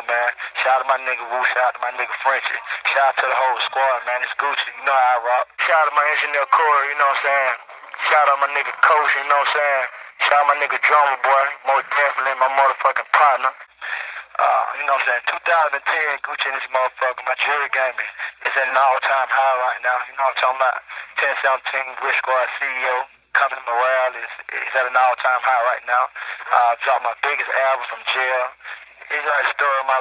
man. Shout out to my nigga Wu, shout out to my nigga Frenchie. Shout out to the whole squad, man. It's Gucci, you know how I rock. Shout out to my engineer Corey, you know what I'm saying? Shout out to my nigga Coach, you know what I'm saying? Shout out to my nigga Drummer Boy, most definitely my motherfucking partner. You know what I'm saying? 2010, Gucci and this motherfucker, my jury game is at an all-time high right now. You know what I'm talking about? 1017, Wish Squad CEO, company morale is at an all-time high right now. Dropped my biggest album from jail. It's like a story of my